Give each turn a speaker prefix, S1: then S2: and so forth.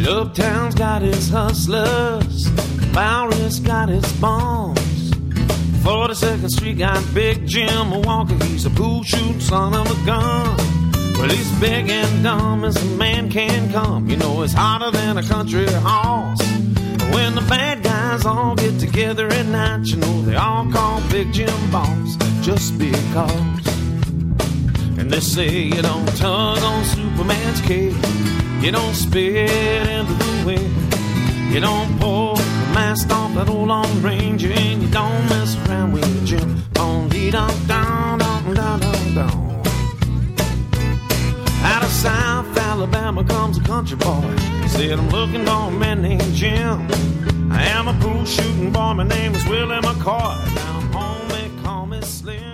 S1: Uptown's got its hustlers, Bowery's got its bombs. 42nd Street got Big Jim Walker, he's a pool shooting son of a gun. Well, he's big and dumb as a man can come. You know, it's hotter than a country horse. When the bad guys all get together at night, you know, they all call Big Jim boss just because. And they say you don't tug on Superman's cape, you don't spit into the wind, you don't pull the mask off that old Lone Ranger, and you don't mess around with Jim. On dee dum down, down, down, down, down. Out of South Alabama comes a country boy. He said, I'm looking for a man named Jim. I am a pool shooting boy. My name is Willie McCoy. Now I'm home, they call me Slim.